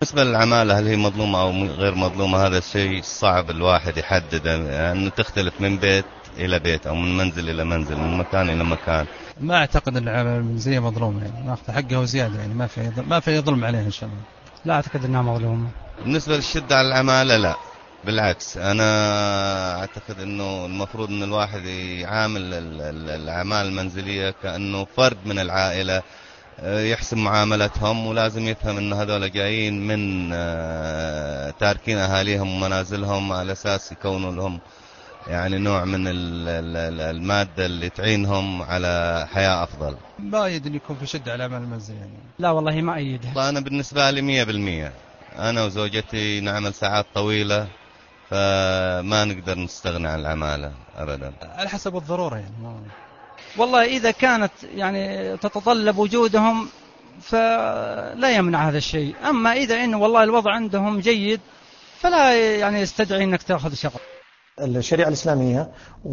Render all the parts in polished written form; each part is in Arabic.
بالنسبة للعمالة هل هي مظلومة أو غير مظلومة، هذا الشيء صعب الواحد يحدده، لأنه تختلف من بيت إلى بيت أو من منزل إلى منزل، من مكان إلى مكان. ما أعتقد أن العمالة المنزلية مظلومة، يعني ناخذ حقها وزيادة، يعني ما في ظلم عليها إن شاء الله. لا أعتقد أنها مظلومة. بالنسبة للشدة على العمالة لا، بالعكس أنا أعتقد أنه المفروض أن الواحد يعامل الأعمال المنزلية كأنه فرد من العائلة، يحسن معاملتهم، ولازم يفهم أن هذول جايين من تاركين أهاليهم ومنازلهم على أساس يكونوا لهم يعني نوع من المادة اللي تعينهم على حياة أفضل. ما أيد أن يكون في شدة على الأعمال المنزلية يعني. لا والله ما أيدها. أنا بالنسبة لي 100%، أنا وزوجتي نعمل ساعات طويلة، فما نقدر نستغنى عن العمالة أبدا. على حسب الضرورة يعني. والله إذا كانت يعني تتطلب وجودهم فلا يمنع هذا الشيء، أما إذا إنه والله الوضع عندهم جيد فلا يعني يستدعي أنك تأخذ شغل. الشريعة الإسلامية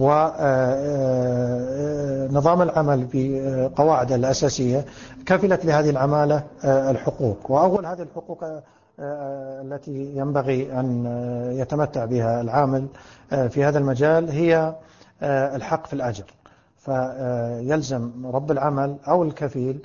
ونظام العمل بقواعد الأساسية كفلت لهذه العمالة الحقوق، وأول هذه الحقوق التي ينبغي أن يتمتع بها العامل في هذا المجال هي الحق في الأجر. فيلزم رب العمل أو الكفيل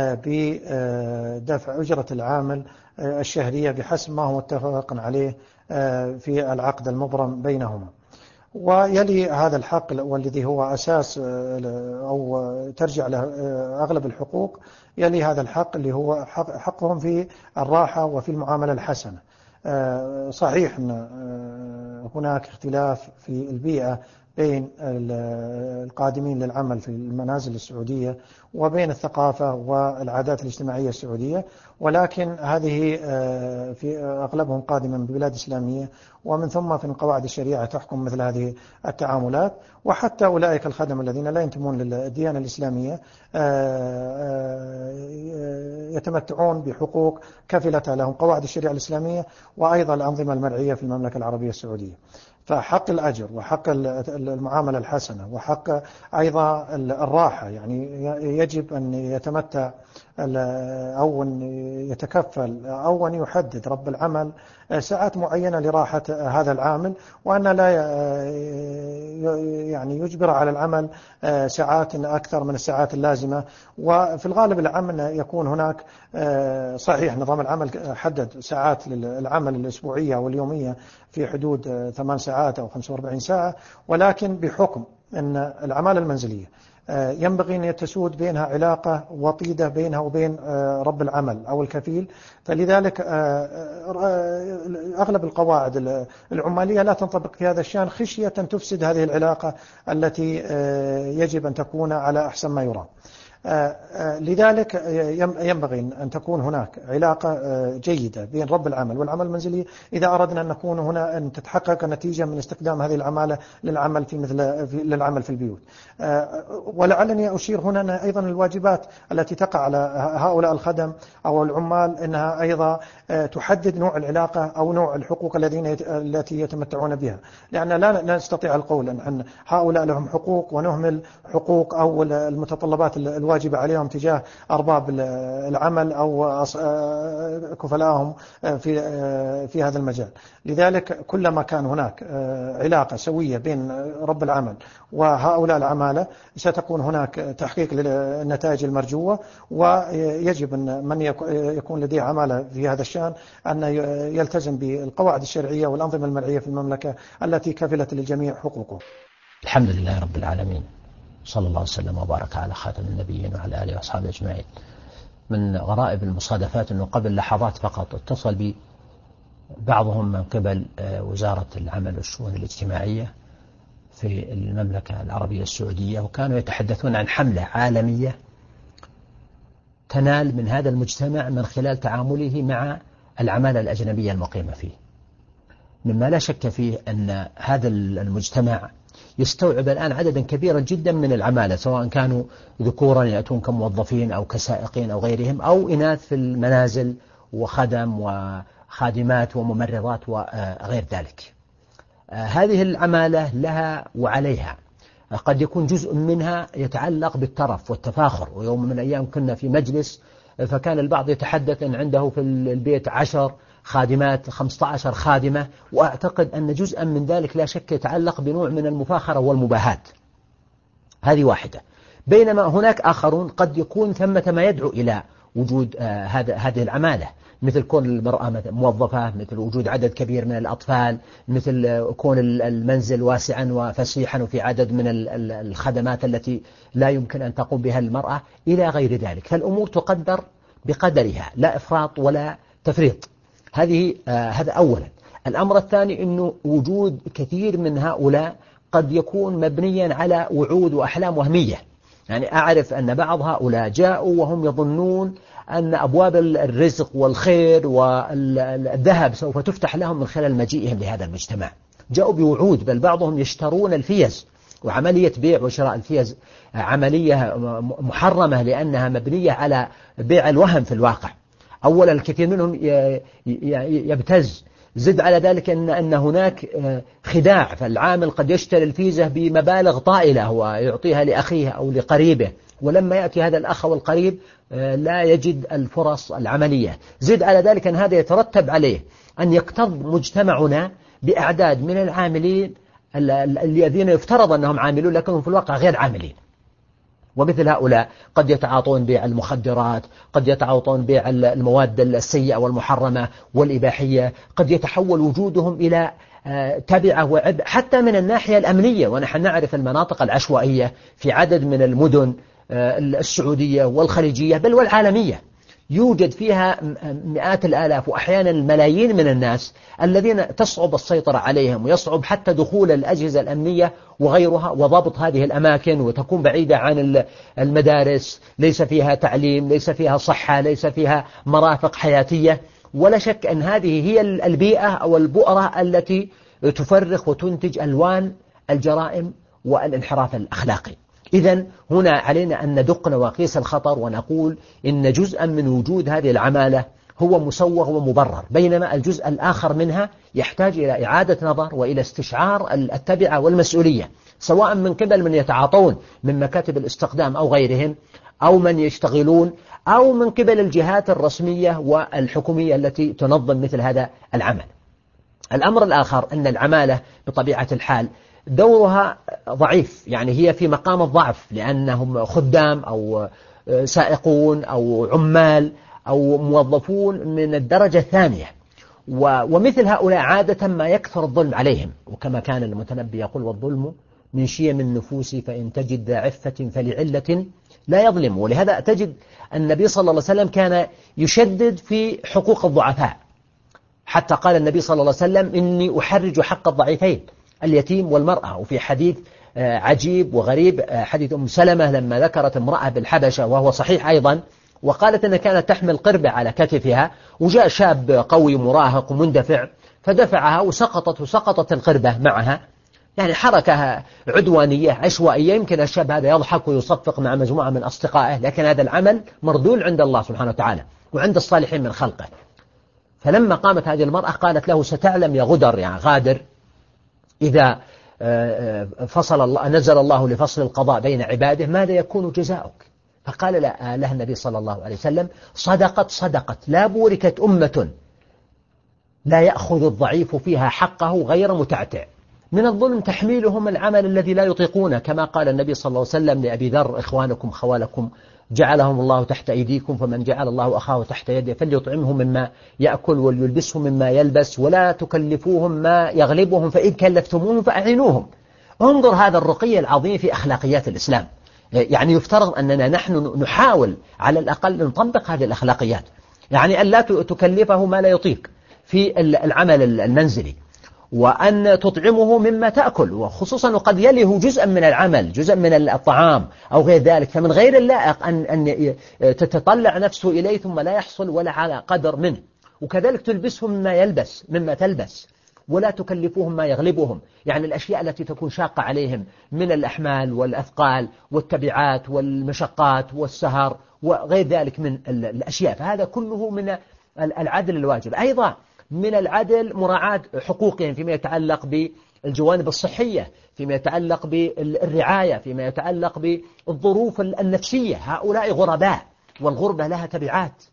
بدفع أجرة العامل الشهرية بحسب ما هو متفق عليه في العقد المبرم بينهما. ويلي هذا الحق والذي هو أساس أو ترجع له أغلب الحقوق، يلي هذا الحق اللي هو حقهم في الراحة وفي المعاملة الحسنة. صحيح أن هناك اختلاف في البيئة بين القادمين للعمل في المنازل السعودية وبين الثقافة والعادات الاجتماعية السعودية، ولكن هذه في أغلبهم قادما من بلاد إسلامية، ومن ثم في قواعد الشريعة تحكم مثل هذه التعاملات. وحتى أولئك الخدم الذين لا ينتمون للديانة الإسلامية يتمتعون بحقوق كفلت لهم قواعد الشريعة الإسلامية وأيضا الأنظمة المرعية في المملكة العربية السعودية. فحق الأجر وحق المعاملة الحسنة وحق أيضا الراحة، يعني يجب أن يتمتع أو أن يتكفل أو أن يحدد رب العمل ساعات معينة لراحة هذا العامل، وأن لا يعني يجبر على العمل ساعات أكثر من الساعات اللازمة. وفي الغالب العمل يكون هناك صحيح نظام العمل حدد ساعات للعمل الأسبوعية واليومية في حدود 8 ساعات أو 45 ساعة، ولكن بحكم أن العمالة المنزلية ينبغي أن تسود بينها علاقة وطيدة بينها وبين رب العمل أو الكفيل، فلذلك أغلب القواعد العمالية لا تنطبق في هذا الشأن خشية تفسد هذه العلاقة التي يجب أن تكون على أحسن ما يرام. لذلك ينبغي أن تكون هناك علاقة جيدة بين رب العمل والعمل المنزلي إذا أردنا أن نكون هنا أن تتحقق النتيجة من استخدام هذه العمالة للعمل للعمل في البيوت. ولعلني أشير هنا أن أيضا الواجبات التي تقع على هؤلاء الخدم أو العمال أنها أيضا تحدد نوع العلاقة أو نوع الحقوق التي يتمتعون بها، لأن لا نستطيع القول أن هؤلاء لهم حقوق ونهمل حقوق أو المتطلبات الواجبة عليهم تجاه أرباب العمل أو كفلاءهم في هذا المجال. لذلك كلما كان هناك علاقة سوية بين رب العمل وهؤلاء العمالة ستكون هناك تحقيق للنتائج المرجوة. ويجب أن من يكون لديه عمالة في هذا الشأن أن يلتزم بالقواعد الشرعية والأنظمة المرعية في المملكة التي كفلت للجميع حقوقه. الحمد لله رب العالمين، صلى الله وسلم وبارك على خاتم النبيين وعلى آله وأصحابه أجمعين. من غرائب المصادفات أنه قبل لحظات فقط اتصل بي بعضهم من قبل وزارة العمل والشؤون الاجتماعية في المملكة العربية السعودية، وكانوا يتحدثون عن حملة عالمية تنال من هذا المجتمع من خلال تعامله مع العمالة الأجنبية المقيمة فيه، مما لا شك فيه أن هذا المجتمع يستوعب الآن عددا كبيرا جدا من العمالة، سواء كانوا ذكورا يأتون كموظفين أو كسائقين أو غيرهم، أو إناث في المنازل وخدم وخادمات وممرضات وغير ذلك. هذه العمالة لها وعليها، قد يكون جزء منها يتعلق بالترف والتفاخر. ويوم من الأيام كنا في مجلس فكان البعض يتحدث أن عنده في البيت 10 خادمات 15 خادمة، وأعتقد أن جزءا من ذلك لا شك يتعلق بنوع من المفاخرة والمباهات. هذه واحدة. بينما هناك آخرون قد يكون ثمة ما يدعو إلى وجود هذه العمالة، مثل كون المرأة موظفة، مثل وجود عدد كبير من الأطفال، مثل كون المنزل واسعا وفسيحا وفي عدد من الخدمات التي لا يمكن أن تقوم بها المرأة إلى غير ذلك. فالأمور تقدر بقدرها، لا إفراط ولا تفريط. هذا أولا. الأمر الثاني أنه وجود كثير من هؤلاء قد يكون مبنيا على وعود وأحلام وهمية. يعني أعرف أن بعض هؤلاء جاءوا وهم يظنون أن أبواب الرزق والخير والذهب سوف تفتح لهم من خلال مجيئهم لهذا المجتمع. جاءوا بوعود، بل بعضهم يشترون الفيز، وعملية بيع وشراء الفيز عملية محرمة لأنها مبنية على بيع الوهم في الواقع. أولا الكثير منهم يبتز، زد على ذلك أن هناك خداع، فالعامل قد يشتري الفيزة بمبالغ طائلة ويعطيها لأخيه أو لقريبه، ولما يأتي هذا الأخ والقريب لا يجد الفرص العملية. زد على ذلك أن هذا يترتب عليه أن يكتظ مجتمعنا بأعداد من العاملين الذين يفترض أنهم عاملون لكنهم في الواقع غير عاملين. ومثل هؤلاء قد يتعاطون بيع المخدرات، قد يتعاطون بيع المواد السيئة والمحرمة والإباحية، قد يتحول وجودهم إلى تبعة وعبء حتى من الناحية الأمنية. ونحن نعرف المناطق العشوائية في عدد من المدن السعودية والخليجية بل والعالمية يوجد فيها مئات الآلاف وأحيانا الملايين من الناس الذين تصعب السيطرة عليهم، ويصعب حتى دخول الأجهزة الأمنية وغيرها وضبط هذه الأماكن، وتكون بعيدة عن المدارس، ليس فيها تعليم، ليس فيها صحة، ليس فيها مرافق حياتية. ولا شك أن هذه هي البيئة أو البؤرة التي تفرخ وتنتج ألوان الجرائم والانحراف الأخلاقي. إذن هنا علينا أن ندق نواقيس الخطر ونقول إن جزءا من وجود هذه العمالة هو مسوغ ومبرر، بينما الجزء الآخر منها يحتاج إلى إعادة نظر وإلى استشعار التبعة والمسؤولية، سواء من قبل من يتعاطون من مكاتب الاستخدام أو غيرهم، أو من يشتغلون، أو من قبل الجهات الرسمية والحكومية التي تنظم مثل هذا العمل. الأمر الآخر أن العمالة بطبيعة الحال دورها ضعيف، يعني هي في مقام الضعف، لأنهم خدام أو سائقون أو عمال أو موظفون من الدرجة الثانية، ومثل هؤلاء عادة ما يكثر الظلم عليهم، وكما كان المتنبي يقول: والظلم من شيم النفوس فإن تجد ذا عفة فلعلة لا يظلم. ولهذا تجد النبي صلى الله عليه وسلم كان يشدد في حقوق الضعفاء، حتى قال النبي صلى الله عليه وسلم: إني أحرج حق الضعيفين اليتيم والمرأة. وفي حديث عجيب وغريب، حديث أم سلمة لما ذكرت امرأة بالحبشة وهو صحيح أيضا، وقالت أنها كانت تحمل قربة على كتفها، وجاء شاب قوي مراهق مندفع فدفعها وسقطت القربة معها، يعني حركة عدوانية عشوائية. يمكن الشاب هذا يضحك ويصفق مع مجموعة من أصدقائه، لكن هذا العمل مردود عند الله سبحانه وتعالى وعند الصالحين من خلقه. فلما قامت هذه المرأة قالت له: ستعلم يا غدر، يعني غادر، إذا نزل الله لفصل القضاء بين عباده ماذا يكون جزاؤك؟ فقال لها النبي صلى الله عليه وسلم: صدقت لا بوركت أمة لا يأخذ الضعيف فيها حقه غير متعتع. من الظلم تحميلهم العمل الذي لا يطيقونه، كما قال النبي صلى الله عليه وسلم لأبي ذر: إخوانكم خوالكم جعلهم الله تحت أيديكم، فمن جعل الله أخاه تحت يده فليطعمه مما يأكل وليلبسه مما يلبس، ولا تكلفوهم ما يغلبهم، فإن كلفتموهم فأعينوهم. انظر هذا الرقي العظيم في أخلاقيات الإسلام. يعني يفترض أننا نحن نحاول على الأقل نطبق هذه الأخلاقيات، يعني أن لا تكلفه ما لا يطيق في العمل المنزلي، وأن تطعمه مما تأكل، وخصوصا وقد يله جزءا من العمل، جزءا من الطعام أو غير ذلك، فمن غير اللائق أن تتطلع نفسه إليه ثم لا يحصل ولا على قدر منه. وكذلك تلبسه مما تلبس، ولا تكلفوهم ما يغلبهم، يعني الأشياء التي تكون شاقة عليهم من الأحمال والأثقال والتبعات والمشقات والسهر وغير ذلك من الأشياء. فهذا كله من العدل الواجب. أيضا من العدل مراعاة حقوقهم فيما يتعلق بالجوانب الصحية، فيما يتعلق بالرعاية، فيما يتعلق بالظروف النفسية. هؤلاء غرباء، والغربة لها تبعات،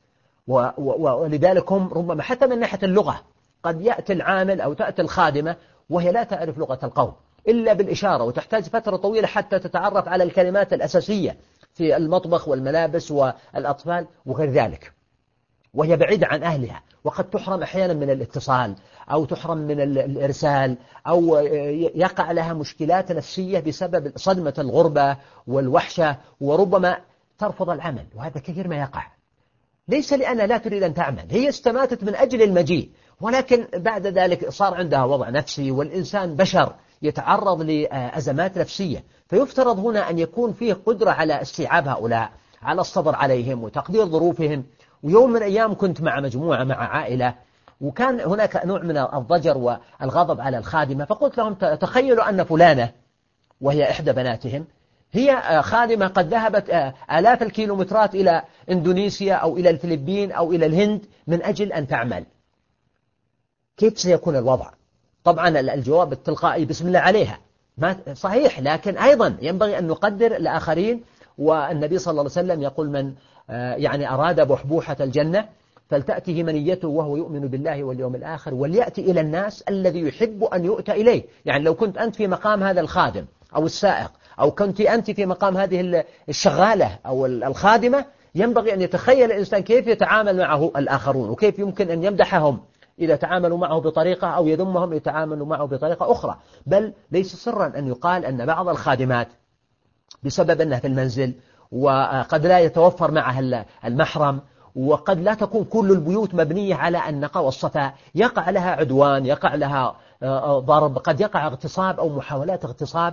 ولذلك هم ربما حتى من ناحية اللغة قد يأتي العامل أو تأتي الخادمة وهي لا تعرف لغة القوم إلا بالإشارة، وتحتاج فترة طويلة حتى تتعرف على الكلمات الأساسية في المطبخ والملابس والأطفال وغير ذلك، وهي بعيدة عن أهلها، وقد تحرم أحيانا من الاتصال أو تحرم من الإرسال أو يقع لها مشكلات نفسية بسبب صدمة الغربة والوحشة، وربما ترفض العمل، وهذا كثير ما يقع. ليس لأنها لا تريد أن تعمل، هي استماتت من أجل المجيء، ولكن بعد ذلك صار عندها وضع نفسي، والإنسان بشر يتعرض لأزمات نفسية، فيفترض هنا أن يكون فيه قدرة على استيعاب هؤلاء، على الصبر عليهم وتقدير ظروفهم. ويوم من الأيام كنت مع مجموعة مع عائلة، وكان هناك نوع من الضجر والغضب على الخادمة، فقلت لهم تخيلوا أن فلانة وهي إحدى بناتهم هي خادمة قد ذهبت آلاف الكيلومترات إلى إندونيسيا أو إلى الفلبين أو إلى الهند من أجل أن تعمل، كيف سيكون الوضع؟ طبعا الجواب التلقائي بسم الله عليها، ما صحيح، لكن أيضا ينبغي أن نقدر الآخرين. والنبي صلى الله عليه وسلم يقول من يعني أراد بحبوحة الجنة فلتأته منيته وهو يؤمن بالله واليوم الآخر وليأتي إلى الناس الذي يحب أن يؤتى إليه. يعني لو كنت أنت في مقام هذا الخادم أو السائق، أو كنت أنت في مقام هذه الشغالة أو الخادمة، ينبغي أن يتخيل الإنسان كيف يتعامل معه الآخرون، وكيف يمكن أن يمدحهم إذا تعاملوا معه بطريقة أو يذمهم يتعاملوا معه بطريقة أخرى. بل ليس سرا أن يقال أن بعض الخادمات بسبب أنها في المنزل وقد لا يتوفر معها المحرم، وقد لا تكون كل البيوت مبنية على النقاء والصفاء، يقع لها عدوان، يقع لها ضرب، قد يقع اغتصاب أو محاولات اغتصاب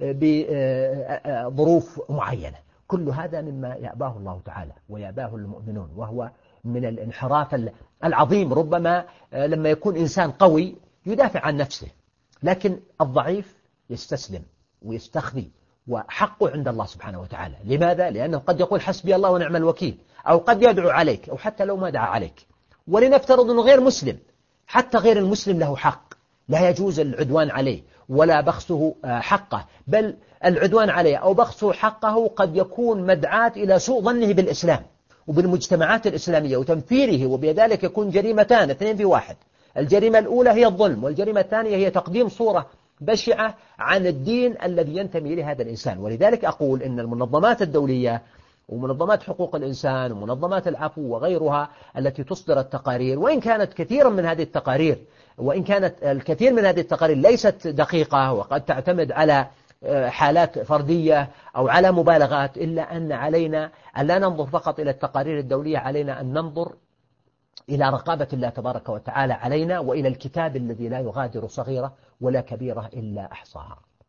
بظروف معينة. كل هذا مما يأباه الله تعالى ويأباه المؤمنون، وهو من الانحراف العظيم. ربما لما يكون إنسان قوي يدافع عن نفسه، لكن الضعيف يستسلم ويستخفي، وحقه عند الله سبحانه وتعالى. لماذا؟ لأنه قد يقول حسبي الله ونعم الوكيل، أو قد يدعو عليك، أو حتى لو ما دعا عليك. ولنفترض أنه غير مسلم، حتى غير المسلم له حق، لا يجوز العدوان عليه ولا بخسه حقه، بل العدوان عليه أو بخسه حقه قد يكون مدعاة إلى سوء ظنه بالإسلام وبالمجتمعات الإسلامية وتنفيره، وبذلك يكون جريمتان اثنين في واحد. الجريمة الأولى هي الظلم، والجريمة الثانية هي تقديم صورة بشعة عن الدين الذي ينتمي إليه هذا الإنسان. ولذلك أقول إن المنظمات الدولية ومنظمات حقوق الإنسان ومنظمات العفو وغيرها التي تصدر التقارير، وإن كانت كثيرا من هذه التقارير، وإن كانت الكثير من هذه التقارير ليست دقيقة وقد تعتمد على حالات فردية أو على مبالغات، إلا أن علينا أن لا ننظر فقط إلى التقارير الدولية، علينا أن ننظر إلى رقابة الله تبارك وتعالى علينا، وإلى الكتاب الذي لا يغادر صغيرة ولا كبيرة إلا أحصاها.